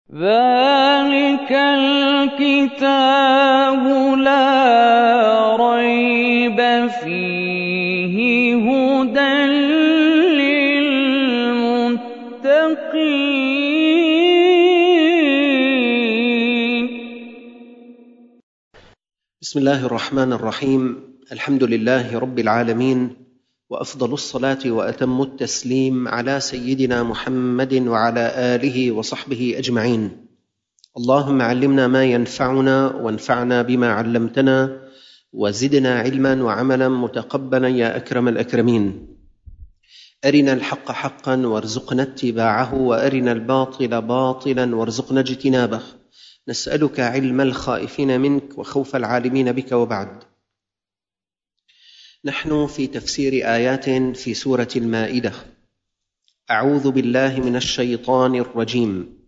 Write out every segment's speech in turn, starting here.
ذَٰلِكَ الْكِتَابُ لَا رَيْبَ فِيهِ هُدًى لِّلْمُتَّقِينَ. بسم الله الرحمن الرحيم. الحمد لله رب العالمين، وأفضل الصلاة وأتم التسليم على سيدنا محمد وعلى آله وصحبه أجمعين. اللهم علمنا ما ينفعنا وانفعنا بما علمتنا وزدنا علما وعملا متقبلا يا أكرم الأكرمين. أرنا الحق حقا وارزقنا اتباعه، وأرنا الباطل باطلا وارزقنا اجتنابه. نسألك علم الخائفين منك وخوف العالمين بك. وبعد، نحن في تفسير آيات في سورة المائدة. أعوذ بالله من الشيطان الرجيم.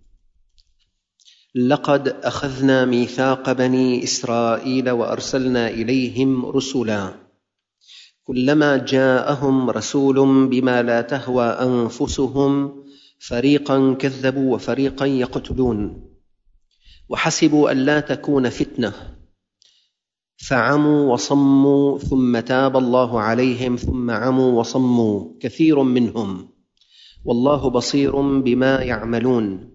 لقد أخذنا ميثاق بني إسرائيل وأرسلنا إليهم رسلا كلما جاءهم رسول بما لا تهوى أنفسهم فريقا كذبوا وفريقا يقتلون وحسبوا ألا تكون فتنة فعموا وصموا ثم تاب الله عليهم ثم عموا وصموا كثير منهم والله بصير بما يعملون.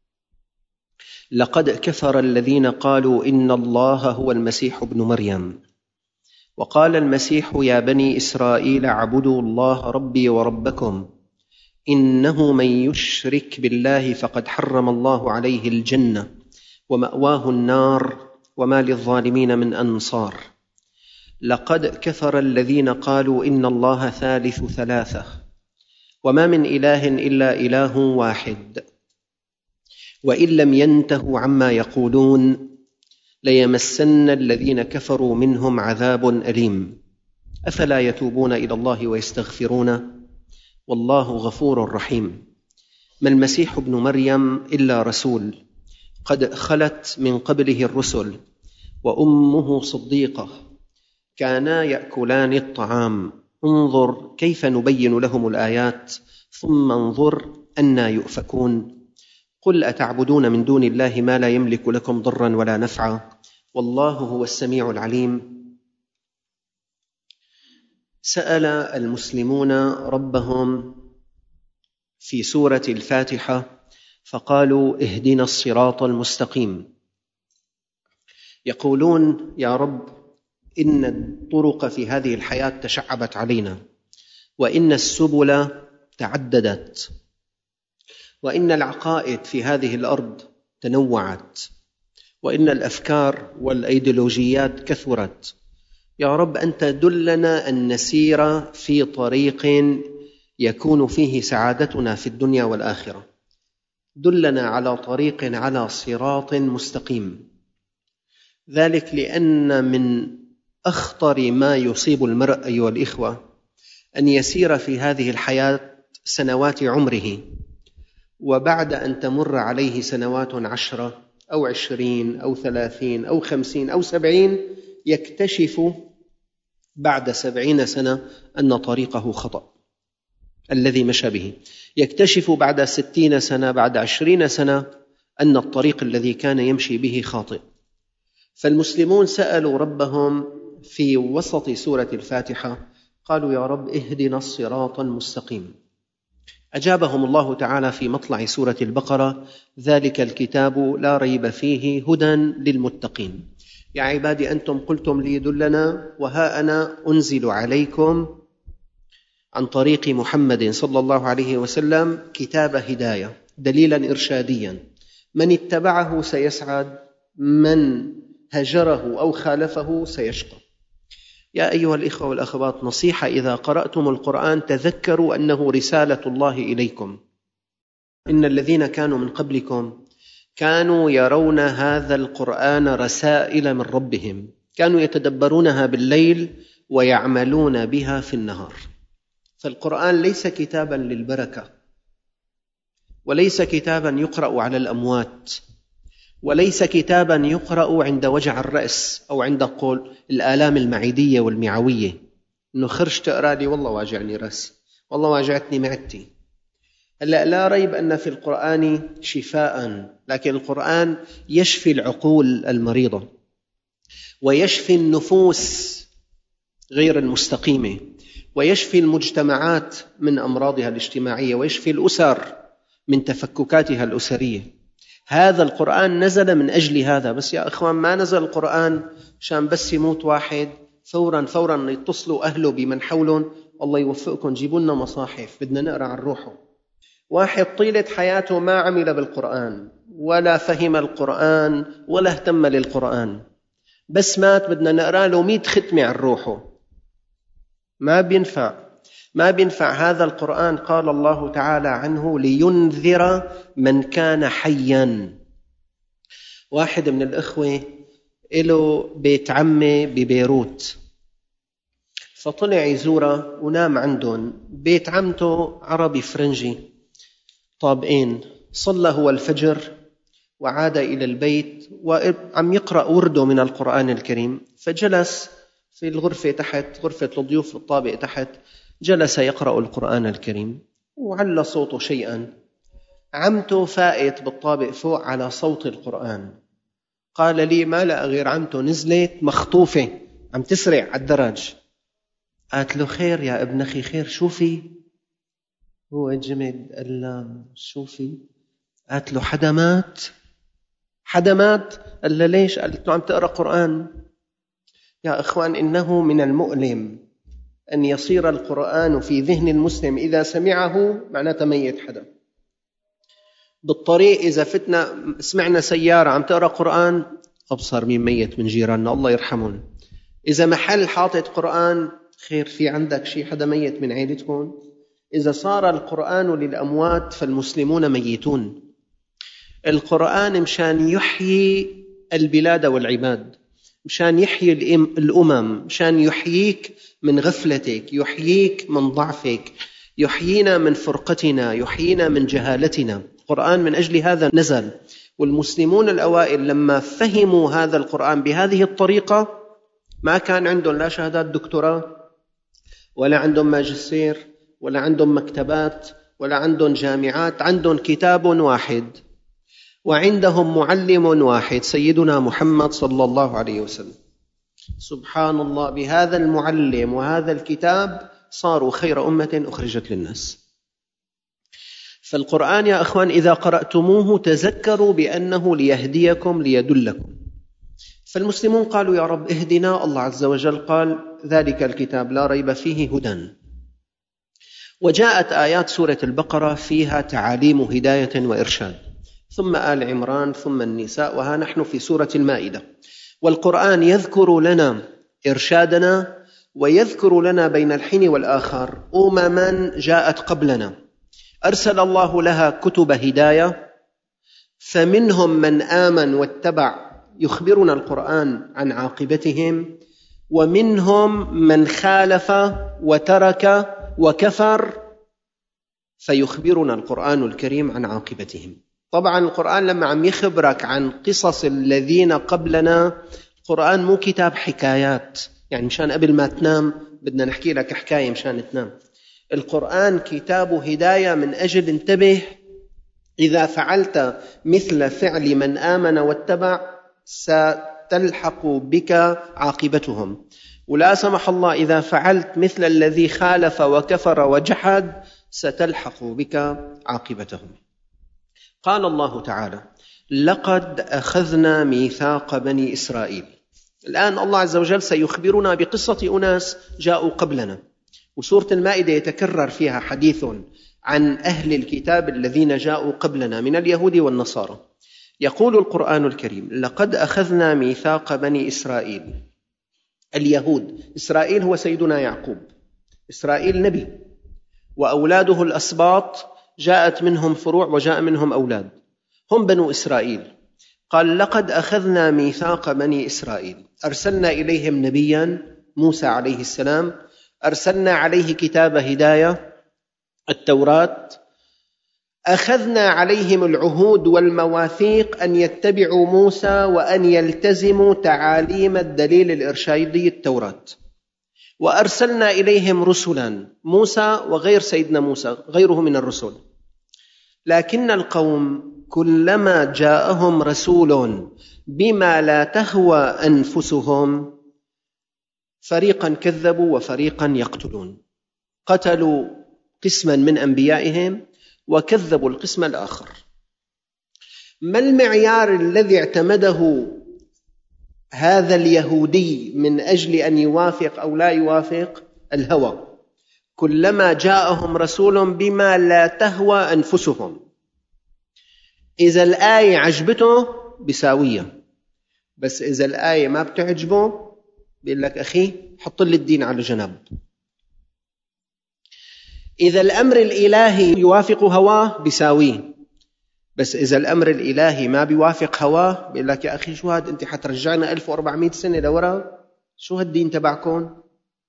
لقد كفر الذين قالوا إن الله هو المسيح ابن مريم، وقال المسيح يا بني إسرائيل اعبدوا الله ربي وربكم إنه من يشرك بالله فقد حرم الله عليه الجنة ومأواه النار وما للظالمين من أنصار. لقد كفر الذين قالوا إن الله ثالث ثلاثة وما من إله إلا إله واحد وإن لم ينتهوا عما يقولون ليمسن الذين كفروا منهم عذاب أليم. أفلا يتوبون إلى الله ويستغفرونه والله غفور رحيم. ما المسيح ابن مريم إلا رسول قد خلت من قبله الرسل وأمه صديقة كانا يأكلان الطعام. انظر كيف نبين لهم الآيات ثم انظر أنى يؤفكون. قل أتعبدون من دون الله ما لا يملك لكم ضرا ولا نفعا والله هو السميع العليم. سأل المسلمون ربهم في سورة الفاتحة فقالوا اهدنا الصراط المستقيم. يقولون يا رب إن الطرق في هذه الحياة تشعبت علينا، وإن السبل تعددت، وإن العقائد في هذه الأرض تنوعت، وإن الأفكار والأيديولوجيات كثرت. يا رب أنت دلنا أن نسير في طريق يكون فيه سعادتنا في الدنيا والآخرة. دلنا على طريق على صراط مستقيم. ذلك لأن من أخطر ما يصيب المرء أيها الإخوة أن يسير في هذه الحياة سنوات عمره، وبعد أن تمر عليه سنوات 10 أو 20 أو 30 أو 50 أو 70 يكتشف بعد 70 سنة أن طريقه خطأ الذي مشى به. يكتشف بعد 60 سنة بعد 20 سنة أن الطريق الذي كان يمشي به خاطئ. فالمسلمون سألوا ربهم في وسط سورة الفاتحة قالوا يا رب اهدنا الصراط المستقيم. أجابهم الله تعالى في مطلع سورة البقرة ذلك الكتاب لا ريب فيه هدى للمتقين. يا عبادي أنتم قلتم لي دلنا، وها أنا أنزل عليكم عن طريق محمد صلى الله عليه وسلم كتاب هداية دليلا إرشاديا. من اتبعه سيسعد، من هجره أو خالفه سيشقى. يا أيها الإخوة والأخوات، نصيحة: إذا قرأتم القرآن تذكروا أنه رسالة الله إليكم. إن الذين كانوا من قبلكم كانوا يرون هذا القرآن رسائل من ربهم، كانوا يتدبرونها بالليل ويعملون بها في النهار. فالقرآن ليس كتابا للبركة، وليس كتابا يقرأ على الأموات، وليس كتابا يقرأ عند وجع الرأس أو عند قول الآلام المعدية والمعوية، إنه خرج تقرأ لي والله واجعني رأسي، والله واجعتني معدتي. هلأ لا ريب أن في القرآن شفاء، لكن القرآن يشفي العقول المريضة ويشفي النفوس غير المستقيمة ويشفي المجتمعات من أمراضها الاجتماعية ويشفي الأسر من تفككاتها الأسرية. هذا القرآن نزل من أجل هذا. بس يا أخوان، ما نزل القرآن عشان بس يموت واحد فورا يتصلوا أهله بمن حولهم، الله يوفقكم جيبوا لنا مصاحف بدنا نقرأ عن روحه. واحد طيلة حياته ما عمل بالقرآن ولا فهم القرآن ولا اهتم للقرآن، بس مات بدنا نقرأ له 100 ختمة عن روحه. ما بينفع هذا القرآن. قال الله تعالى عنه: لينذر من كان حيا. واحد من الإخوة له بيت عمه ببيروت، فطلع يزوره ونام عندهم. بيت عمته عربي فرنجي طابقين. صلى هو الفجر وعاد إلى البيت وعم يقرأ ورده من القرآن الكريم، فجلس في الغرفة تحت، غرفة الضيوف في الطابق تحت، جلس يقرأ القرآن الكريم وعلى صوته شيئا. عمته فائت بالطابق فوق على صوت القرآن. قال لي: ما لقى غير عمته نزلت مخطوفة عم تسرع على الدرج. قالت له: خير يا ابن أخي، خير، شوفي. هو جمد. قال له: شوفي. قالت له: حدا مات. قال له: ليش؟ قالت له: عم تقرأ قرآن. يا إخوان، إنه من المؤلم أن يصير القرآن في ذهن المسلم إذا سمعه معناته ميت حدا. بالطريق إذا فتنا سمعنا سيارة عم تقرأ قرآن، أبصر مين ميت من جيراننا الله يرحمهم. إذا محل حاطط قرآن، خير، في عندك شيء، حدا ميت من عائلتكم. إذا صار القرآن للأموات فالمسلمون ميتون. القرآن مشان يحيي البلاد والعباد، مشان يحيي الأمم، مشان يحييك من غفلتك، يحييك من ضعفك، يحيينا من فرقتنا، يحيينا من جهالتنا. القرآن من أجل هذا نزل. والمسلمون الأوائل لما فهموا هذا القرآن بهذه الطريقة ما كان عندهم لا شهادات دكتوراه ولا عندهم ماجستير ولا عندهم مكتبات ولا عندهم جامعات، عندهم كتاب واحد وعندهم معلم واحد، سيدنا محمد صلى الله عليه وسلم. سبحان الله، بهذا المعلم وهذا الكتاب صاروا خير أمة أخرجت للناس. فالقرآن يا أخوان إذا قرأتموه تذكروا بأنه ليهديكم ليدلكم. فالمسلمون قالوا: يا رب اهدنا. الله عز وجل قال: ذلك الكتاب لا ريب فيه هدى. وجاءت آيات سورة البقرة فيها تعاليم هداية وإرشاد، ثم آل عمران، ثم النساء، وها نحن في سورة المائدة. والقرآن يذكر لنا إرشادنا ويذكر لنا بين الحين والآخر أمما جاءت قبلنا أرسل الله لها كتب هداية، فمنهم من آمن واتبع يخبرنا القرآن عن عاقبتهم، ومنهم من خالف وترك وكفر فيخبرنا القرآن الكريم عن عاقبتهم. طبعا القرآن لما عم يخبرك عن قصص الذين قبلنا، القرآن مو كتاب حكايات يعني مشان قبل ما تنام بدنا نحكي لك حكاية مشان تنام. القرآن كتاب هداية من أجل انتبه، إذا فعلت مثل فعل من آمن واتبع ستلحق بك عاقبتهم، ولا سمح الله إذا فعلت مثل الذي خالف وكفر وجحد ستلحق بك عاقبتهم. قال الله تعالى: لقد أخذنا ميثاق بني إسرائيل. الآن الله عز وجل سيخبرنا بقصة أناس جاءوا قبلنا، وسورة المائدة يتكرر فيها حديث عن أهل الكتاب الذين جاءوا قبلنا من اليهود والنصارى. يقول القرآن الكريم: لقد أخذنا ميثاق بني إسرائيل. اليهود، إسرائيل هو سيدنا يعقوب، إسرائيل نبي وأولاده الأسباط جاءت منهم فروع وجاء منهم أولاد، هم بنو إسرائيل. قال: لقد أخذنا ميثاق بني إسرائيل، أرسلنا إليهم نبيا موسى عليه السلام، أرسلنا عليه كتاب هداية التوراة، أخذنا عليهم العهود والمواثيق أن يتبعوا موسى وأن يلتزموا تعاليم الدليل الإرشادي التوراة، وأرسلنا إليهم رسلا، موسى وغير سيدنا موسى غيره من الرسل، لكن القوم كلما جاءهم رسول بما لا تهوى أنفسهم فريقا كذبوا وفريقا يقتلون، قتلوا قسما من أنبيائهم وكذبوا القسم الآخر. ما المعيار الذي اعتمده هذا اليهودي من أجل أن يوافق أو لا يوافق؟ الهوى. كلما جاءهم رسول بما لا تهوى أنفسهم. إذا الآية عجبته بساوية، بس إذا الآية ما بتعجبه بيقول لك أخي حط لي الدين على جنب. إذا الأمر الإلهي يوافق هواه بساويه، بس إذا الأمر الإلهي ما بيوافق هواه بيقول لك يا أخي شو هاد، أنت حترجعنا 1400 سنة لورا، شو هالدين تبعكم؟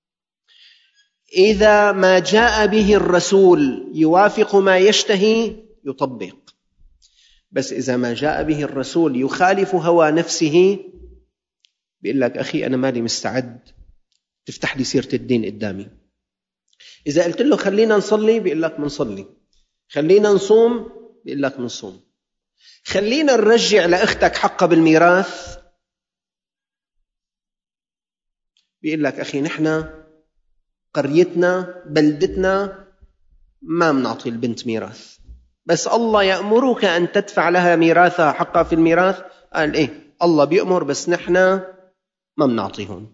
إذا ما جاء به الرسول يوافق ما يشتهي يطبق، بس إذا ما جاء به الرسول يخالف هوى نفسه بيقول لك أخي أنا مالي مستعد تفتح لي سيرة الدين قدامي. إذا قلت له خلينا نصلي بيقول لك منصلي، خلينا نصوم بيقول لك منصوم، خلينا نرجع لأختك حقها بالميراث بيقول لك أخي نحن قريتنا بلدتنا ما منعطي البنت ميراث، بس الله يأمرك أن تدفع لها ميراثها حقها في الميراث. قال إيه الله بيأمر بس نحن ما منعطيهم.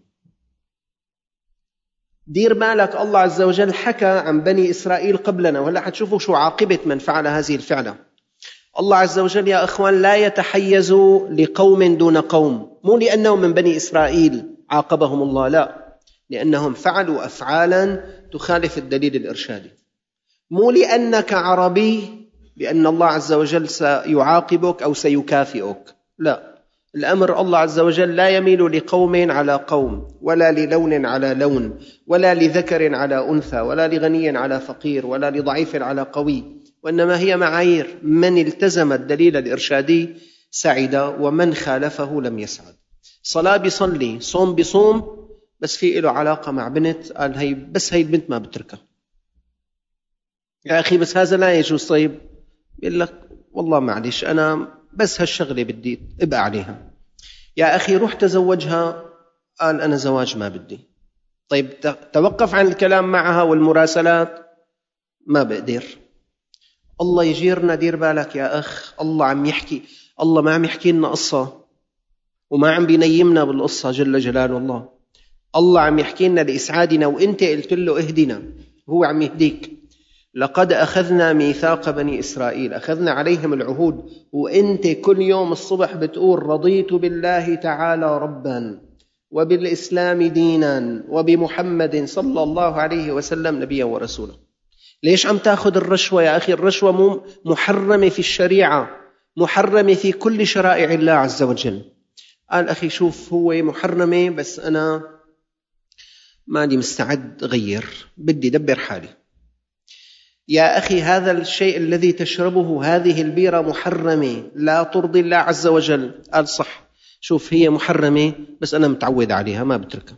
دير بالك الله عز وجل حكى عن بني إسرائيل قبلنا، وهلا حتشوفوا شو عاقبة من فعل هذه الفعلة. الله عز وجل يا أخوان لا يتحيز لقوم دون قوم، مو لأنهم من بني إسرائيل عاقبهم الله، لا، لأنهم فعلوا أفعالا تخالف الدليل الإرشادي. مو لأنك عربي بأن الله عز وجل سيعاقبك أو سيكافئك، لا، الأمر الله عز وجل لا يميل لقوم على قوم، ولا للون على لون، ولا لذكر على أنثى، ولا لغني على فقير، ولا لضعيف على قوي، وإنما هي معايير، من التزم الدليل الإرشادي سعد ومن خالفه لم يسعد. صلاة بيصلي، صوم بيصوم، بس في له علاقة مع بنت، قال هي بس هي البنت ما بتركها يا أخي، بس هذا لا يجوز. طيب بيقول لك والله معلش أنا بس هالشغلة بدي ابقى عليها. يا أخي روح تزوجها، قال أنا زواج ما بدي. طيب توقف عن الكلام معها والمراسلات، ما بقدر. الله يجيرنا، دير بالك يا أخ، الله عم يحكي، الله ما عم يحكي لنا قصة وما عم بينيمنا بالقصة جل جلاله. الله عم يحكي لنا لإسعادنا، وإنت قلت له اهدنا، هو عم يهديك. لقد أخذنا ميثاق بني إسرائيل، أخذنا عليهم العهود، وإنت كل يوم الصبح بتقول رضيت بالله تعالى ربا وبالإسلام دينا وبمحمد صلى الله عليه وسلم نبيا ورسولا. ليش عم تأخذ الرشوة يا أخي؟ الرشوة مو محرمة في الشريعة، محرمة في كل شرائع الله عز وجل. قال أخي شوف هو محرمة بس أنا ماني مستعد أغير، بدي دبر حالي. يا أخي هذا الشيء الذي تشربه، هذه البيرة محرمة لا ترضي الله عز وجل. قال صح، شوف هي محرمة بس أنا متعود عليها ما بتركها.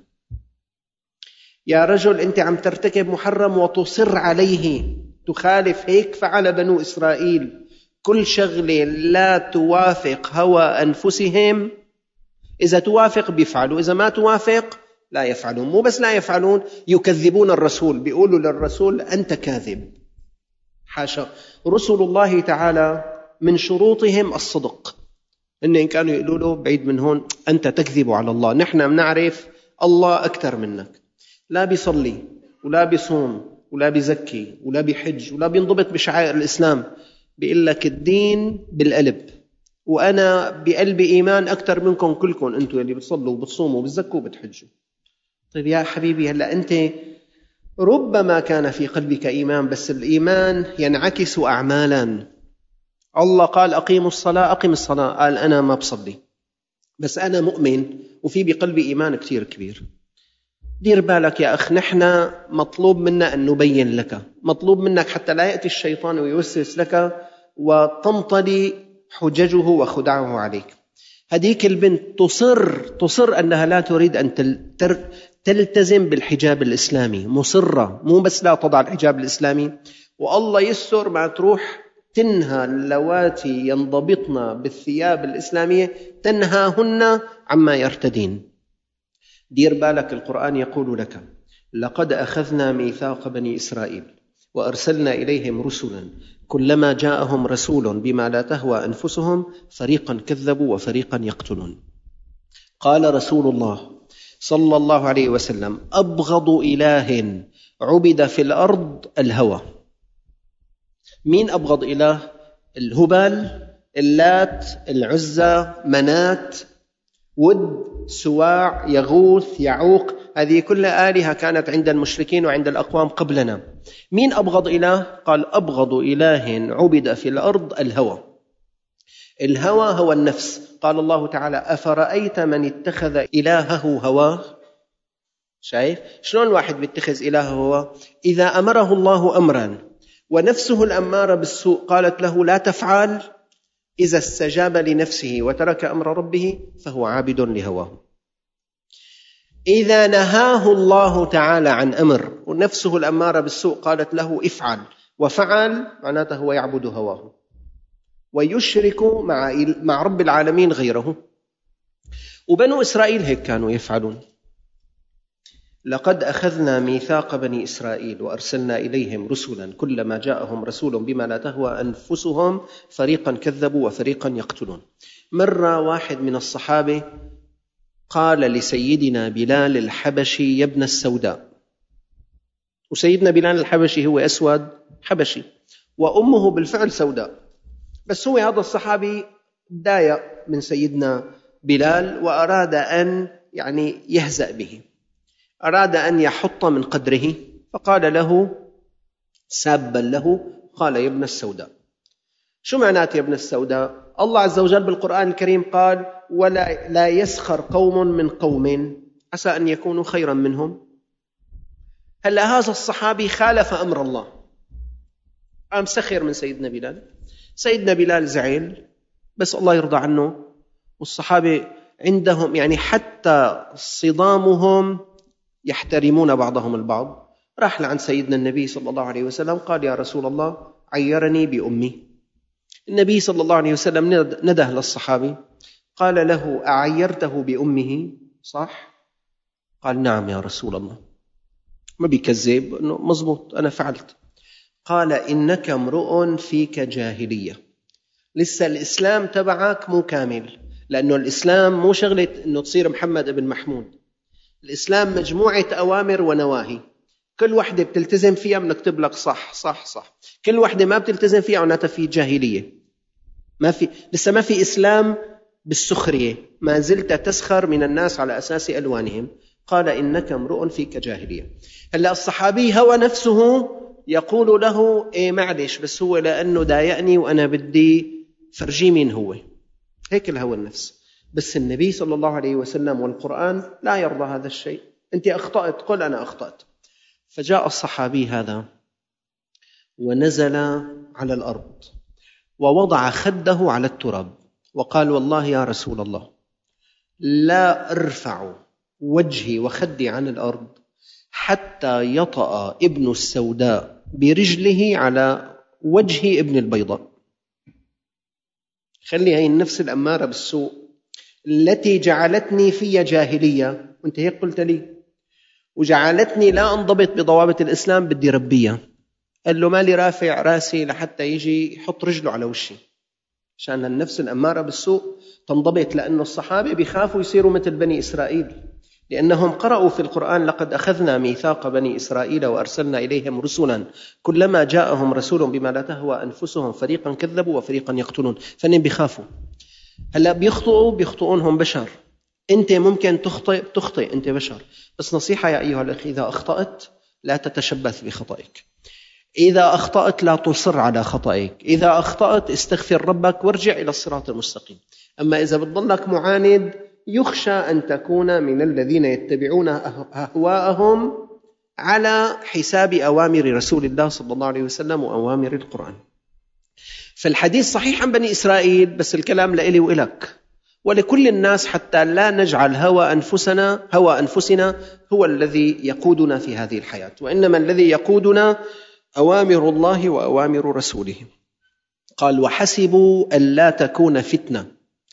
يا رجل أنت عم ترتكب محرم وتصر عليه، تخالف، هيك فعل بنو إسرائيل. كل شغلة لا توافق هوى أنفسهم، إذا توافق بيفعلوا، إذا ما توافق لا يفعلون. مو بس لا يفعلون، يكذبون الرسول، بيقولوا للرسول أنت كاذب. حاشا، رسل الله تعالى من شروطهم الصدق، إن كانوا يقولوا له بعيد من هون أنت تكذب على الله، نحن بنعرف الله أكثر منك. لا بيصلي ولا بيصوم ولا بيزكي ولا بيحج ولا بينضبط بشعائر الإسلام، بيقول لك الدين بالقلب، وأنا بقلبي إيمان أكثر منكم كلكم، أنتم اللي بتصلوا وبتصوموا وبتزكوا وبتحجوا. طيب يا حبيبي هلأ أنت ربما كان في قلبك إيمان، بس الإيمان ينعكس أعمالا. الله قال أقيموا الصلاة، أقيم الصلاة، قال أنا ما بصلي بس أنا مؤمن وفي بقلبي إيمان كتير كبير. دير بالك يا أخ، نحن مطلوب منا أن نبين لك، مطلوب منك حتى لا يأتي الشيطان ويوسوس لك وتمطلي حججه وخدعه عليك. هذيك البنت تصر أنها لا تريد أن تلتزم بالحجاب الإسلامي، مصرة، مو بس لا تضع الحجاب الإسلامي، والله يستر ما تروح تنهى اللواتي ينضبطن بالثياب الإسلامية، تنهاهن عما يرتدين. دير بالك، القرآن يقول لك: لقد أخذنا ميثاق بني إسرائيل وأرسلنا إليهم رسلا كلما جاءهم رسول بما لا تهوى أنفسهم فريقا كذبوا وفريقا يقتلون. قال رسول الله صلى الله عليه وسلم: أبغض إله عبد في الأرض الهوى. مين أبغض إله؟ الهبال، اللات، العزى، منات، ود، سواع، يغوث، يعوق، هذه كلها آلهة كانت عند المشركين وعند الأقوام قبلنا. مين أبغض إله؟ قال: أبغض إله عبد في الأرض الهوى. الهوى هو النفس. قال الله تعالى: أفرأيت من اتخذ إلهه هواه؟ شايف شلون الواحد بيتخذ إلهه هواه؟ إذا أمره الله أمرا ونفسه الأمارة بالسوء قالت له لا تفعل، إذا استجاب لنفسه وترك أمر ربه فهو عابد لهواه. إذا نهاه الله تعالى عن أمر ونفسه الأمارة بالسوء قالت له افعل وفعل، معناته هو يعبد هواه ويشرك مع رب العالمين غيره. وبنو إسرائيل هيك كانوا يفعلون. لقد أخذنا ميثاق بني إسرائيل وأرسلنا إليهم رسلا كلما جاءهم رسول بما لا تهوى أنفسهم فريقا كذبوا وفريقا يقتلون. مرة واحد من الصحابة قال لسيدنا بلال الحبشي: يا ابن السوداء. وسيدنا بلال الحبشي هو أسود حبشي وأمه بالفعل سوداء، بس هو هذا الصحابي ضايق من سيدنا بلال وأراد أن يهزأ به، أراد أن يحط من قدره، فقال له سابا له، قال: يا ابن السوداء. شو معنات يا ابن السوداء؟ الله عز وجل بالقرآن الكريم قال: لا يسخر قوم من قوم عسى أن يكونوا خيرا منهم. هلا هذا الصحابي خالف أمر الله، قام سخر من سيدنا بلال. سيدنا بلال زعل، بس الله يرضى عنه. والصحابة عندهم حتى صدامهم يحترمون بعضهم البعض. راح لعند سيدنا النبي صلى الله عليه وسلم قال: يا رسول الله، عيرني بأمي. النبي صلى الله عليه وسلم نده للصحابي قال له: أعيرته بأمه صح؟ قال: نعم يا رسول الله. ما بيكذب أنه مزبوط أنا فعلت. قال: إنك امرؤ فيك جاهلية، لسه الإسلام تبعك مو كامل، لأنه الإسلام مو شغلة أنه تصير محمد ابن محمود. الإسلام مجموعة أوامر ونواهي، كل واحدة بتلتزم فيها بنكتب لك صح صح صح، كل واحدة ما بتلتزم فيها معناتها في جاهلية، لسه ما في إسلام بالسخرية، ما زلت تسخر من الناس على أساس ألوانهم. قال: إنك امرؤ فيك جاهلية. هلأ الصحابي هو نفسه يقول له: إيه معلش، بس هو لأنه ضايقني وأنا بدي فرجي مين هو، هيك الهوى النفس. بس النبي صلى الله عليه وسلم والقرآن لا يرضى هذا الشيء. أنت أخطأت، قل أنا أخطأت. فجاء الصحابي هذا ونزل على الأرض ووضع خده على التراب وقال: والله يا رسول الله، لا أرفع وجهي وخدي عن الأرض حتى يطأ ابن السوداء برجله على وجه ابن البيضاء. خلي هاي النفس الأمارة بالسوء التي جعلتني في جاهلية، وانت هيك قلت لي، وجعلتني لا أنضبط بضوابط الإسلام، بدي ربيها. قال له: مالي رافع راسي لحتى يجي يحط رجله على وشي، عشان النفس الأمارة بالسوء تنضبط. لأن الصحابة بيخافوا يصيروا مثل بني إسرائيل، لأنهم قرأوا في القرآن: لقد أخذنا ميثاق بني إسرائيل وأرسلنا إليهم رسلا كلما جاءهم رسول بما لا تهوى أنفسهم فريقا كذبوا وفريقا يقتلون. فنين بيخافوا. هلأ بيخطئونهم بشر، أنت ممكن تخطئ، أنت بشر. بس نصيحة يا أيها الأخ، إذا أخطأت لا تتشبث بخطئك، إذا أخطأت لا تصر على خطئك، إذا أخطأت استغفر ربك وارجع إلى الصراط المستقيم. أما إذا بتضلك معاند يخشى أن تكون من الذين يتبعون أهواءهم على حساب أوامر رسول الله صلى الله عليه وسلم وأوامر القرآن. فالحديث صحيح عن بني إسرائيل، بس الكلام لإلي وإلك ولكل الناس، حتى لا نجعل هوى أنفسنا هو الذي يقودنا في هذه الحياة، وإنما الذي يقودنا أوامر الله وأوامر رسوله. قال وحسبوا ألا تكون فتنة.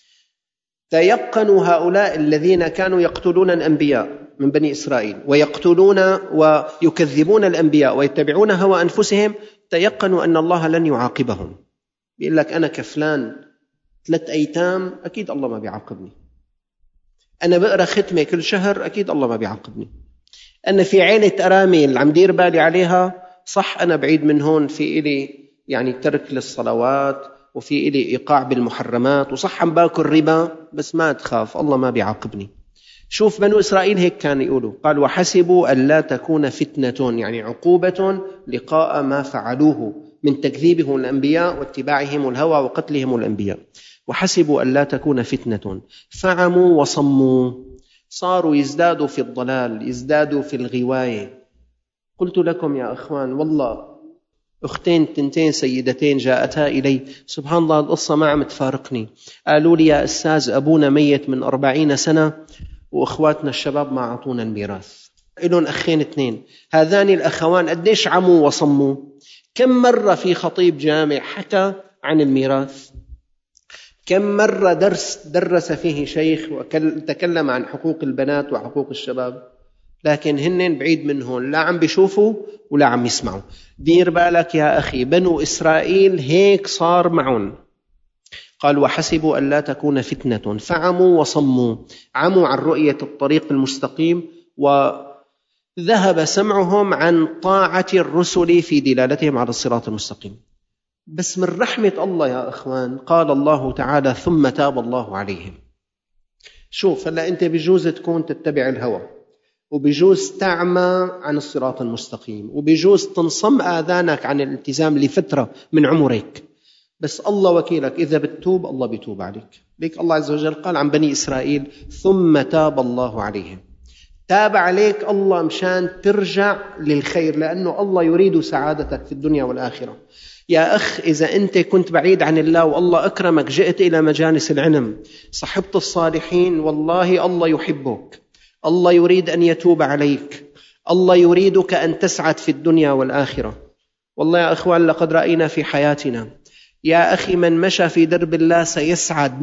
تيقنوا هؤلاء الذين كانوا يقتلون الأنبياء من بني إسرائيل ويقتلون ويكذبون الأنبياء ويتبعون هوى أنفسهم، تيقنوا أن الله لن يعاقبهم. بيقول لك أنا كفلان 3 أيتام، أكيد الله ما بيعاقبني. أنا بقرأ ختمة كل شهر، أكيد الله ما بيعاقبني. أنا في عيلة أرامل عم دير بالي عليها، صح أنا بعيد من هون، في إلي يعني ترك للصلوات وفي إلي إيقاع بالمحرمات، وصح عم باكل ربا، بس ما تخاف الله ما بيعاقبني. شوف بنو إسرائيل هيك كان يقولوا، قال وحسبوا ألا تكون فتنة، يعني عقوبة لقاء ما فعلوه من تكذيبهم الأنبياء واتباعهم الهوى وقتلهم الأنبياء. وحسبوا ألا تكون فتنة فعموا وصموا، صاروا يزدادوا في الضلال، يزدادوا في الغواية. قلت لكم يا أخوان والله أختين تنتين سيدتين جاءتا إلي، سبحان الله القصة ما عم تفارقني، قالوا لي يا أستاذ أبونا ميت من 40 سنة وإخواتنا الشباب ما عطونا الميراث. إلون أخين 2، هذان الأخوان قديش عموا وصموا؟ كم مرة في خطيب جامع حكى عن الميراث؟ كم مرة درس فيه شيخ وتكلم عن حقوق البنات وحقوق الشباب؟ لكن هن بعيد منهم، لا عم بيشوفوا ولا عم يسمعوا. دير بالك يا أخي، بنو إسرائيل هيك صار معهم. قال وحسبوا ألا تكون فتنة فعموا وصموا، عموا عن رؤية الطريق المستقيم وذهب سمعهم عن طاعة الرسل في دلالتهم على الصراط المستقيم. بس من رحمة الله يا أخوان قال الله تعالى ثم تاب الله عليهم. شوف هلأ أنت بجوز تكون تتبع الهوى، وبجوز تعمى عن الصراط المستقيم، وبجوز تنصم آذانك عن الالتزام لفترة من عمرك، بس الله وكيلك إذا بتتوب الله بيتوب عليك. ليك الله عز وجل قال عن بني إسرائيل ثم تاب الله عليهم. تاب عليك الله مشان ترجع للخير، لأنه الله يريد سعادتك في الدنيا والآخرة. يا أخ إذا أنت كنت بعيد عن الله والله أكرمك، جئت إلى مجالس العلم، صحبت الصالحين، والله الله يحبك، الله يريد أن يتوب عليك، الله يريدك أن تسعد في الدنيا والآخرة. والله يا أخوان لقد رأينا في حياتنا يا أخي من مشى في درب الله سيسعد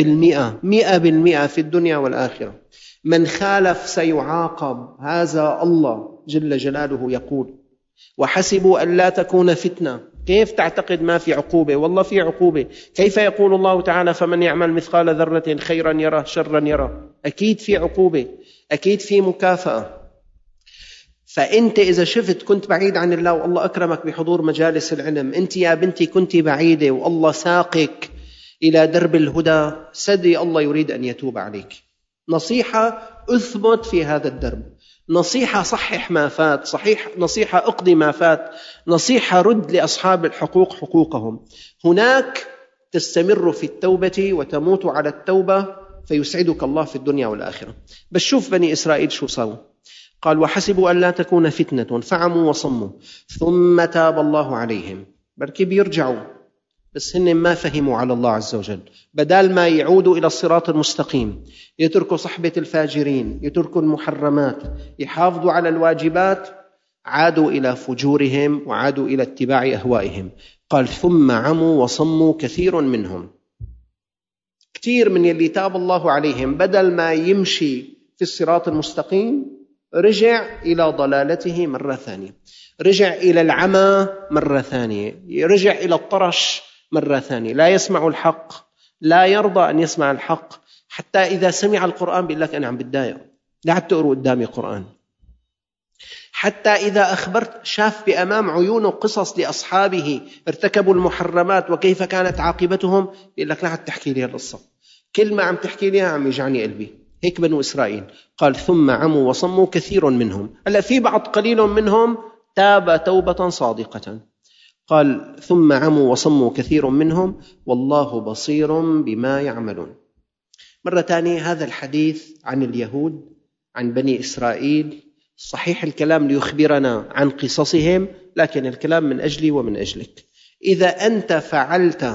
100% في الدنيا والآخرة. من خالف سيعاقب، هذا الله جل جلاله يقول وحسبوا أن لا تكون فتنة. كيف تعتقد ما في عقوبة؟ والله في عقوبة. كيف يقول الله تعالى فمن يعمل مثقال ذرة خيرا يره شرا يره؟ أكيد في عقوبة، أكيد في مكافأة. فأنت إذا شفت كنت بعيد عن الله والله أكرمك بحضور مجالس العلم، أنت يا بنتي كنت بعيدة والله ساقك إلى درب الهدى، صدقي الله يريد أن يتوب عليك. نصيحة أثبت في هذا الدرب، نصيحة صحح ما فات، نصيحة أقضي ما فات، نصيحة رد لأصحاب الحقوق حقوقهم. هناك تستمر في التوبة وتموت على التوبة فيسعدك الله في الدنيا والآخرة. بس شوف بني إسرائيل شو صاروا. قال وحسبوا أن لا تكون فتنة فعموا وصموا ثم تاب الله عليهم. بركي بيرجعوا بس هن ما فهموا على الله عز وجل، بدال ما يعودوا إلى الصراط المستقيم، يتركوا صحبة الفاجرين، يتركوا المحرمات، يحافظوا على الواجبات، عادوا إلى فجورهم وعادوا إلى اتباع أهوائهم. قال ثم عموا وصموا كثير منهم. كثير من اللي تاب الله عليهم بدل ما يمشي في الصراط المستقيم رجع إلى ضلالته مرة ثانية، رجع إلى العمى مرة ثانية، رجع إلى الطرش مرة ثانية، لا يسمع الحق، لا يرضى أن يسمع الحق. حتى إذا سمع القرآن بيقول لك أنا عم بتضايق، لا عم تقرأ قدامي قرآن. حتى إذا أخبرت شاف بأمام عيونه قصص لأصحابه ارتكبوا المحرمات وكيف كانت عاقبتهم، بيقول لك لا عم تحكي لي القصة، كل ما عم تحكي لي عم يجعني قلبي. هيك بنو إسرائيل. قال ثم عموا وصموا كثير منهم. هلا في بعض قليل منهم تاب توبة صادقة. قال ثم عموا وصموا كثير منهم والله بصير بما يعملون. مرة ثانية هذا الحديث عن اليهود، عن بني إسرائيل، صحيح الكلام ليخبرنا عن قصصهم، لكن الكلام من أجلي ومن أجلك. إذا أنت فعلت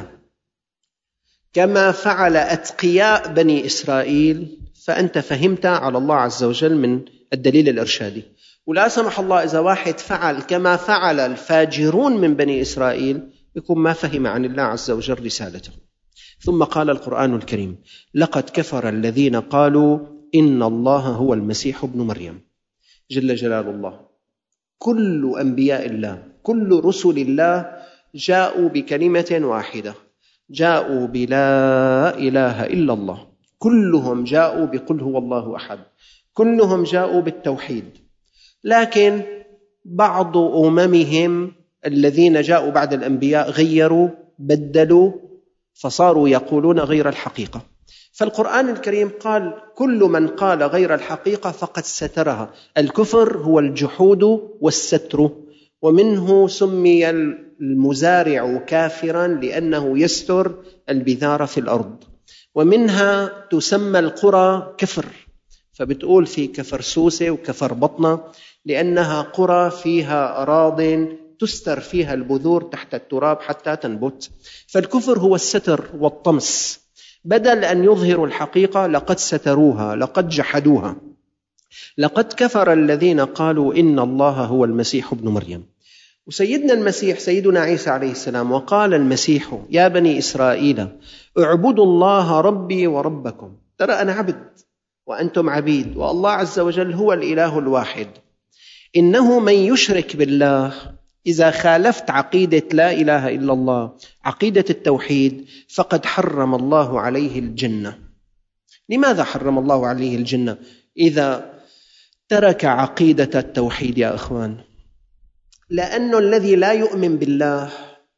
كما فعل أتقياء بني إسرائيل فأنت فهمت على الله عز وجل من الدليل الإرشادي. ولا سمح الله إذا واحد فعل كما فعل الفاجرون من بني إسرائيل، يكون ما فهم عن الله عز وجل رسالته. ثم قال القرآن الكريم: لقد كفر الذين قالوا إن الله هو المسيح ابن مريم. جل جلال الله، كل أنبياء الله، كل رسل الله جاءوا بكلمة واحدة، جاءوا بلا إله إلا الله. كلهم جاءوا بقل هو الله أحد، كلهم جاءوا بالتوحيد. لكن بعض أممهم الذين جاءوا بعد الأنبياء غيروا، بدلوا، فصاروا يقولون غير الحقيقة. فالقرآن الكريم قال: كل من قال غير الحقيقة فقد سترها. الكفر هو الجحود والستر، ومنه سمي المزارع كافرا لأنه يستر البذار في الأرض. ومنها تسمى القرى كفر، فبتقول في كفر سوسة وكفر بطنة، لأنها قرى فيها أراضٍ تستر فيها البذور تحت التراب حتى تنبت. فالكفر هو الستر والطمس، بدل أن يظهروا الحقيقة لقد ستروها، لقد جحدوها. لقد كفر الذين قالوا إن الله هو المسيح ابن مريم. وسيدنا المسيح سيدنا عيسى عليه السلام: وقال المسيح يا بني إسرائيل اعبدوا الله ربي وربكم. ترى أنا عبد وأنتم عبيد، والله عز وجل هو الإله الواحد. إنه من يشرك بالله، إذا خالفت عقيدة لا إله إلا الله، عقيدة التوحيد، فقد حرم الله عليه الجنة. لماذا حرم الله عليه الجنة؟ إذا ترك عقيدة التوحيد يا أخوان، لأنه الذي لا يؤمن بالله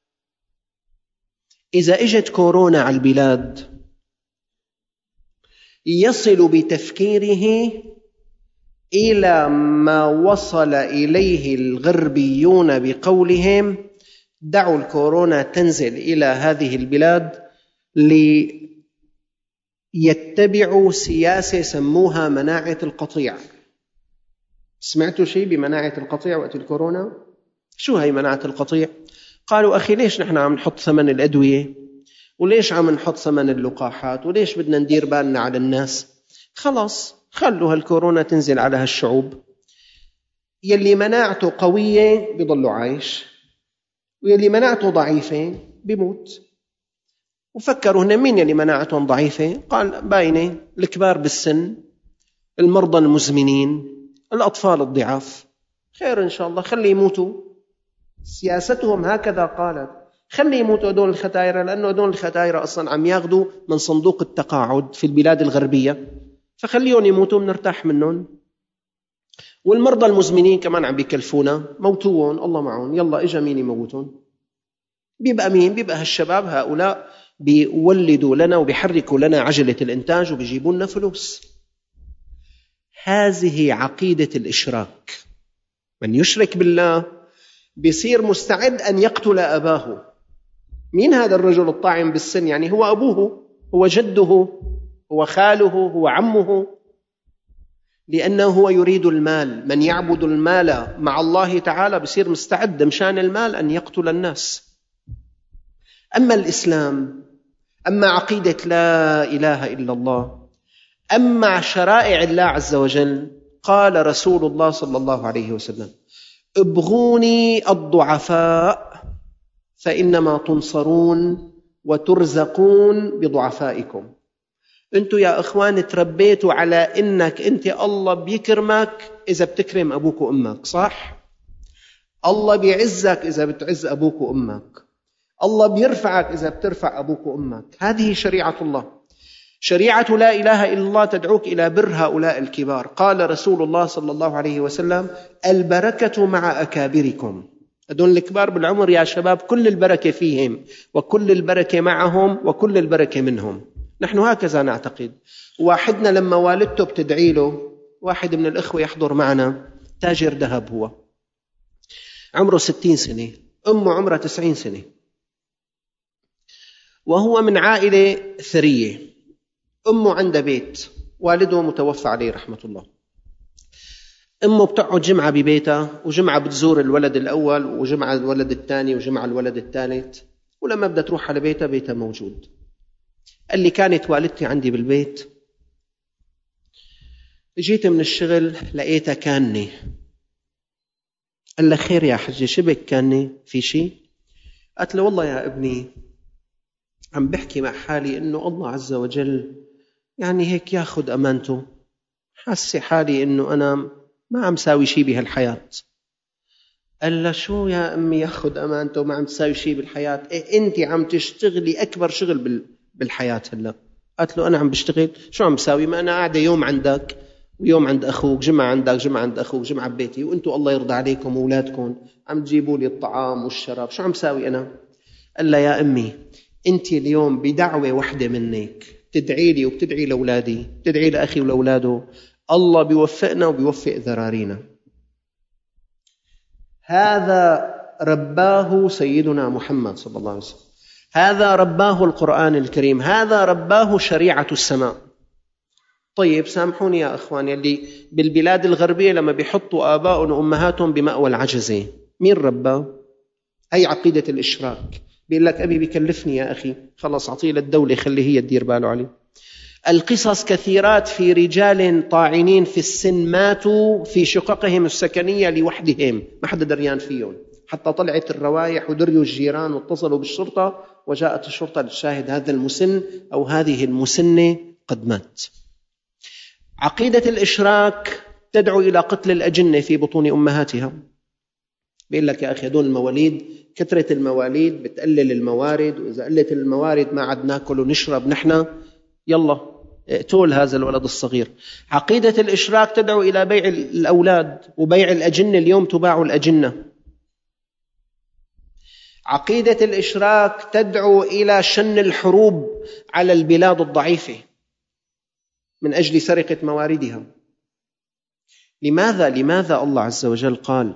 إذا اجت كورونا على البلاد يصل بتفكيره إلى ما وصل إليه الغربيون بقولهم: دعوا الكورونا تنزل إلى هذه البلاد ليتبعوا سياسة سموها مناعة القطيع. سمعتوا شيء بمناعة القطيع وقت الكورونا؟ شو هي مناعة القطيع؟ قالوا: أخي ليش نحن عم نحط ثمن الأدوية، وليش عم نحط ثمن اللقاحات، وليش بدنا ندير بالنا على الناس؟ خلاص خلوا هالكورونا تنزل على هالشعوب، يلي مناعته قوية بيضلوا عايش، ويلي مناعته ضعيفة بيموت. وفكروا هنا مين يلي مناعتهم ضعيفة؟ قال: باينة، الكبار بالسن، المرضى المزمنين، الأطفال الضعاف. خير إن شاء الله، خلي يموتوا. سياستهم هكذا قالت، خلي يموتوا هدول الختايرة، لأنه هدول الختايرة أصلا عم ياخذوا من صندوق التقاعد في البلاد الغربية، فخليهم يموتوا بنرتاح منهم. والمرضى المزمنين كمان عم بيكلفونا، موتوهم الله معهم، يلا إجا مين يموتون؟ بيبقى مين؟ بيبقى هالشباب هؤلاء بيولدوا لنا وبيحركوا لنا عجلة الإنتاج وبيجيبوا لنا فلوس. هذه عقيدة الإشراك. من يشرك بالله بيصير مستعد أن يقتل أباه. مين هذا الرجل الطاعن بالسن؟ يعني هو أبوه، هو جده، هو خاله، هو عمه، لأنه هو يريد المال. من يعبد المال مع الله تعالى بيصير مستعد مشان المال أن يقتل الناس. أما الإسلام، أما عقيدة لا إله إلا الله، أما شرائع الله عز وجل، قال رسول الله صلى الله عليه وسلم: ابغوني الضعفاء فإنما تنصرون وترزقون بضعفائكم. أنتوا يا أخوان تربيتوا على إنك أنت الله بيكرمك إذا بتكرم أبوك وأمك، صح؟ الله بيعزك إذا بتعز أبوك وأمك، الله بيرفعك إذا بترفع أبوك وأمك. هذه شريعة الله. شريعة لا إله إلا الله تدعوك إلى بر هؤلاء الكبار. قال رسول الله صلى الله عليه وسلم: البركة مع أكابركم. هذول الكبار بالعمر يا شباب كل البركة فيهم، وكل البركة معهم، وكل البركة منهم. نحن هكذا نعتقد. واحدنا لما والدته بتدعي له، واحد من الإخوة يحضر معنا، تاجر ذهب، هو عمره 60 سنة، أمه عمرها 90 سنة، وهو من عائلة ثرية. أمه عندها بيت، والده متوفى عليه رحمة الله. أمه بتقعد جمعة ببيتها، وجمعة بتزور الولد الأول، وجمعة الولد الثاني، وجمعة الولد الثالث، ولما بدها تروح على بيتها، بيتها موجود. قال لي: كانت والدتي عندي بالبيت، جيت من الشغل لقيتها كاني. قال له: خير يا حجي، شبك كاني في شيء؟ قالت له والله يا ابني عم بحكي مع حالي إنه الله عز وجل يعني هيك ياخد أمانته، حاسة حالي إنه أنا ما عم ساوي شيء بهالحياة. قال له شو يا أمي ياخد أمانته ما عم تساوي شيء بالحياة؟ إيه أنت عم تشتغلي أكبر شغل بالحياة هلا. قالت له أنا عم بشتغل، شو عم ساوي؟ ما أنا قاعدة يوم عندك ويوم عند أخوك، جمعة عندك جمعة عند أخوك، جمعة ببيتي، وأنتوا الله يرضى عليكم وأولادكم عم تجيبوا لي الطعام والشراب، شو عم ساوي أنا؟ قال له يا أمي أنت اليوم بدعوة واحدة منك تدعي لي وبتدعي لأولادي، تدعي لأخي ولأولاده، الله بيوفقنا وبيوفق ذرارينا. هذا رباه سيدنا محمد صلى الله عليه وسلم، هذا رباه القرآن الكريم، هذا رباه شريعة السماء. طيب سامحوني يا أخواني، اللي بالبلاد الغربية لما بيحطوا آباء وأمهاتهم بمأوى العجزة، مين رباه؟ هي عقيدة الإشراك. بيقول لك أبي بيكلفني يا أخي، خلص أعطيه للدولة خلي هي تدير باله عليه. القصص كثيرات في رجال طاعنين في السن ماتوا في شققهم السكنية لوحدهم، ما حدا دريان فيهم، حتى طلعت الروايح ودريوا الجيران واتصلوا بالشرطة، وجاءت الشرطة لتشاهد هذا المسن أو هذه المسنة قد مات. عقيدة الإشراك تدعو إلى قتل الأجنة في بطون أمهاتها. بيقول لك يا أخي هدول المواليد، كثرة المواليد بتقلل الموارد، وإذا قلت الموارد ما عاد ناكل ونشرب نحن، يلا اقتل هذا الولد الصغير. عقيدة الإشراك تدعو إلى بيع الأولاد وبيع الأجنة، اليوم تباع الأجنة. عقيدة الإشراك تدعو إلى شن الحروب على البلاد الضعيفة من أجل سرقة مواردها. لماذا الله عز وجل قال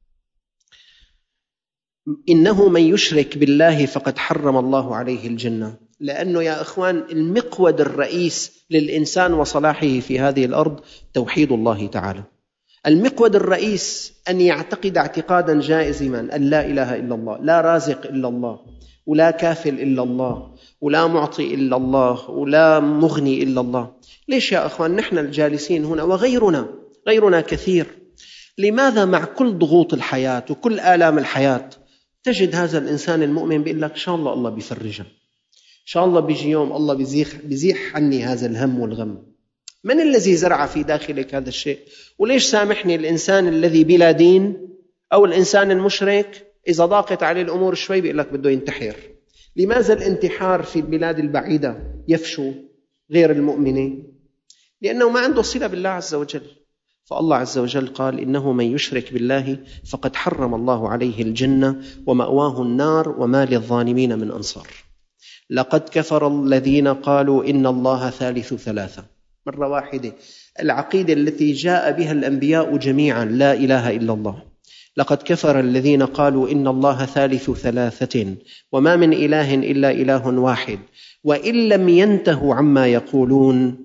إنه من يشرك بالله فقد حرم الله عليه الجنة؟ لأنه يا أخوان المقود الرئيس للإنسان وصلاحه في هذه الأرض توحيد الله تعالى. المقود الرئيس أن يعتقد اعتقادا جازما أن لا إله إلا الله، لا رازق إلا الله، ولا كافل إلا الله، ولا معطي إلا الله، ولا مغني إلا الله. ليش يا أخوان نحن الجالسين هنا وغيرنا كثير، لماذا مع كل ضغوط الحياة وكل آلام الحياة تجد هذا الإنسان المؤمن بيقول لك إن شاء الله بيفرجها، إن شاء الله بيجي يوم الله بيزيح عني هذا الهم والغم؟ من الذي زرع في داخلك هذا الشيء؟ وليش سامحني الإنسان الذي بلا دين أو الإنسان المشرك إذا ضاقت عليه الأمور شوي بيقول لك بده ينتحر؟ لماذا الانتحار في البلاد البعيدة يفشو غير المؤمنين؟ لأنه ما عنده صلة بالله عز وجل. فالله عز وجل قال إنه من يشرك بالله فقد حرم الله عليه الجنة ومأواه النار وما للظالمين من أنصار. لقد كفر الذين قالوا إن الله ثالث ثلاثة، مرة واحدة، العقيدة التي جاء بها الأنبياء جميعا لا إله إلا الله. لقد كفر الذين قالوا إن الله ثالث ثلاثة وما من إله إلا إله واحد وإن لم ينتهوا عما يقولون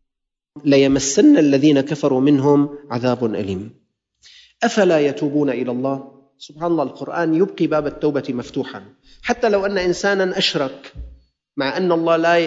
ليمسن الذين كفروا منهم عذاب أليم. أفلا يتوبون إلى الله؟ سبحان الله، القرآن يبقي باب التوبة مفتوحا، حتى لو أن إنسانا أشرك، مع أن الله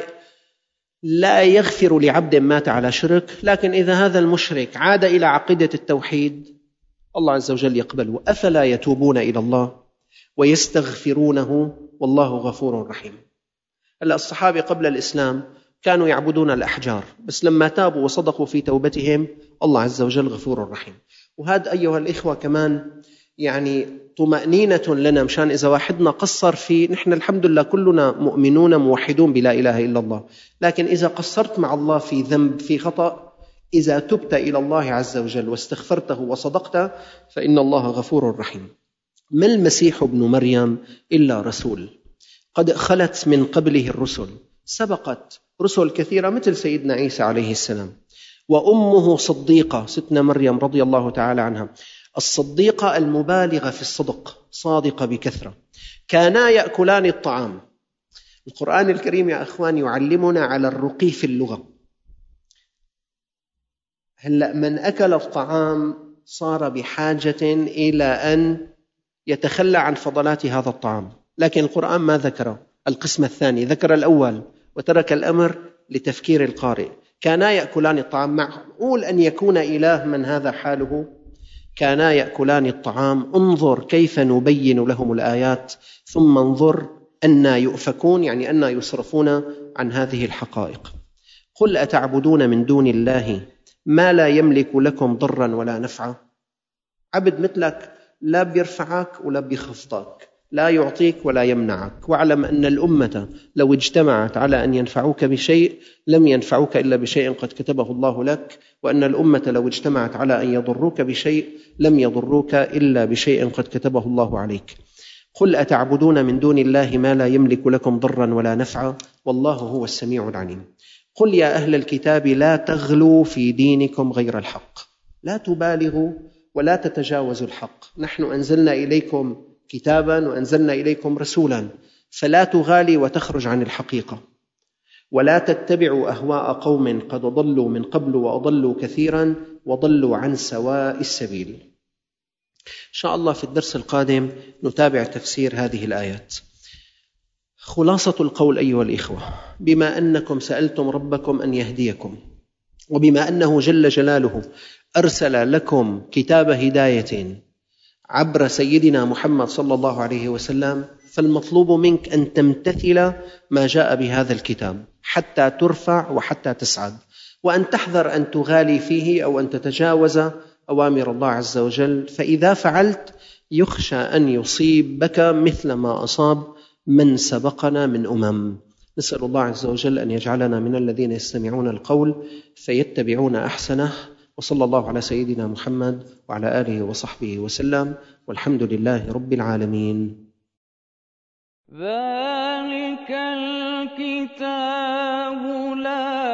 لا يغفر لعبد مات على شرك، لكن إذا هذا المشرك عاد إلى عقيدة التوحيد الله عز وجل يقبله. أفلا يتوبون إلى الله ويستغفرونه والله غفور رحيم. هلا الصحابة قبل الإسلام كانوا يعبدون الأحجار، بس لما تابوا وصدقوا في توبتهم الله عز وجل غفور رحيم. وهذا أيها الإخوة كمان يعني طمأنينة لنا، مشان إذا واحدنا قصر في، نحن الحمد لله كلنا مؤمنون موحدون بلا إله إلا الله، لكن إذا قصرت مع الله في ذنب في خطأ، إذا تبت إلى الله عز وجل واستغفرته وصدقت فإن الله غفور رحيم. ما المسيح ابن مريم إلا رسول قد خلت من قبله الرسل، سبقت رسل كثيرة مثل سيدنا عيسى عليه السلام، وأمه صديقة ستنا مريم رضي الله تعالى عنها، الصديقة المبالغة في الصدق، صادقة بكثرة. كانا يأكلان الطعام. القرآن الكريم يا أخوان يعلمنا على الرقي في اللغة. هلأ من أكل الطعام صار بحاجة إلى أن يتخلى عن فضلات هذا الطعام، لكن القرآن ما ذكر القسم الثاني، ذكر الأول وترك الأمر لتفكير القارئ. كانا يأكلان الطعام، معقول أن يكون إله من هذا حاله؟ كانا يأكلان الطعام، انظر كيف نبين لهم الآيات ثم انظر أنى يؤفكون، يعني أنى يصرفون عن هذه الحقائق. قل أتعبدون من دون الله ما لا يملك لكم ضرا ولا نفعا. عبد مثلك لا بيرفعك ولا بيخفضك، لا يعطيك ولا يمنعك. واعلم أن الأمة لو اجتمعت على أن ينفعوك بشيء لم ينفعوك إلا بشيء قد كتبه الله لك، وأن الأمة لو اجتمعت على أن يضروك بشيء لم يضروك إلا بشيء قد كتبه الله عليك. قل أتعبدون من دون الله ما لا يملك لكم ضرا ولا نفعا والله هو السميع العليم. قل يا أهل الكتاب لا تغلوا في دينكم غير الحق، لا تبالغوا ولا تتجاوزوا الحق. نحن أنزلنا إليكم كتابا وأنزلنا إليكم رسولا، فلا تغالي وتخرج عن الحقيقة، ولا تتبعوا أهواء قوم قد ضلوا من قبل وأضلوا كثيرا وضلوا عن سواء السبيل. إن شاء الله في الدرس القادم نتابع تفسير هذه الآيات. خلاصة القول أيها الإخوة، بما أنكم سألتم ربكم أن يهديكم، وبما أنه جل جلاله أرسل لكم كتاب هداية عبر سيدنا محمد صلى الله عليه وسلم، فالمطلوب منك أن تمتثل ما جاء بهذا الكتاب حتى ترفع وحتى تسعد، وأن تحذر أن تغالي فيه أو أن تتجاوز أوامر الله عز وجل، فإذا فعلت يخشى أن يصيبك مثل ما أصاب من سبقنا من أمم. نسأل الله عز وجل أن يجعلنا من الذين يستمعون القول فيتبعون أحسنه، وصلى الله على سيدنا محمد وعلى آله وصحبه وسلم، والحمد لله رب العالمين. ذلك الكتاب لا